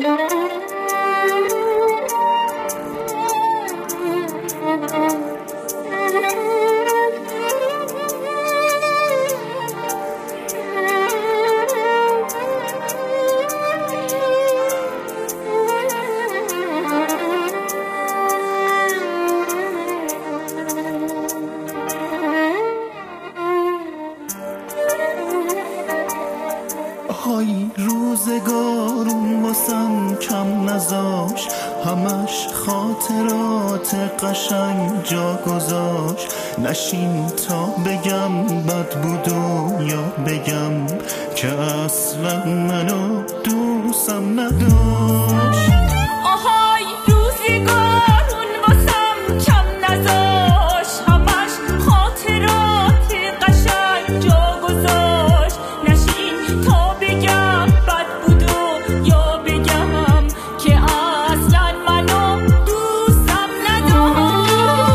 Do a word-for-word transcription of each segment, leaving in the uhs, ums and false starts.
های روزگارون واسم کم نذاش، همش خاطرات قشنگ جا گذاشت. نشین تا بگم بد بود و یا بگم که اصلا منو دوستم نداشت. آهای روزگارون واسم کم نذاش، همش خاطرات قشنگ جا گذاشت. نشین تا بگم بد بود و یا بگم که اصلا منو دوستم نداشت.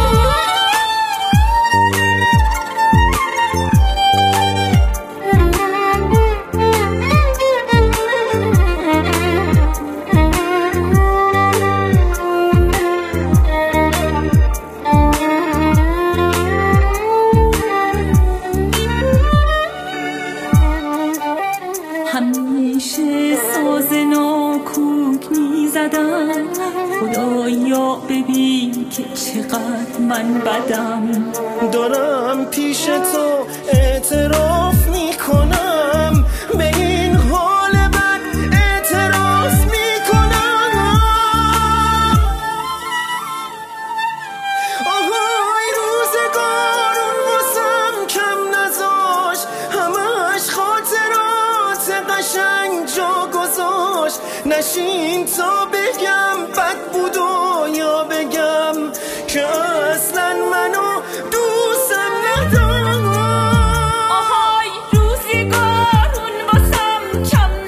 همیشه ساز ناکوک میزدم، خدایا ببین که چقدر من بدم. دارم پیش تو اعتراف میکنم، به این حال بد اعتراف میکنم. آهای روزگارون واسم کم نذاش، همش خاطرات قشنگ جا گذاشت. نشین تا بگم بد بود و یا بگم که اصلا منو دوستم نداشت. آهای روزگارون واسم کم